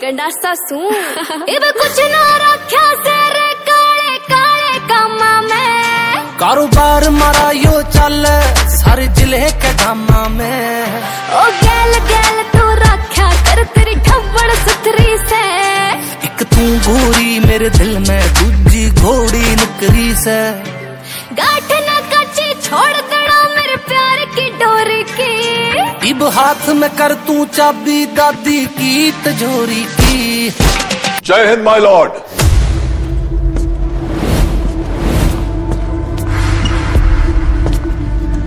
गंडासा सू इब कुछ ना रखा सेरे काले काले कामा में कारोबार मारा यो चल सारे जिले के धामा में। ओ गैल गैल तू रखा कर तेरी ठब्बड़ सुथरी से एक तू गोरी मेरे दिल में दूजी घोड़ी निकरी से गाठ न कच्ची छोड़ देना मेरे प्यार की डोरी की इब हाथ में कर तू चाबी दादी की तिजोरी की। जय हिंद माय लॉर्ड।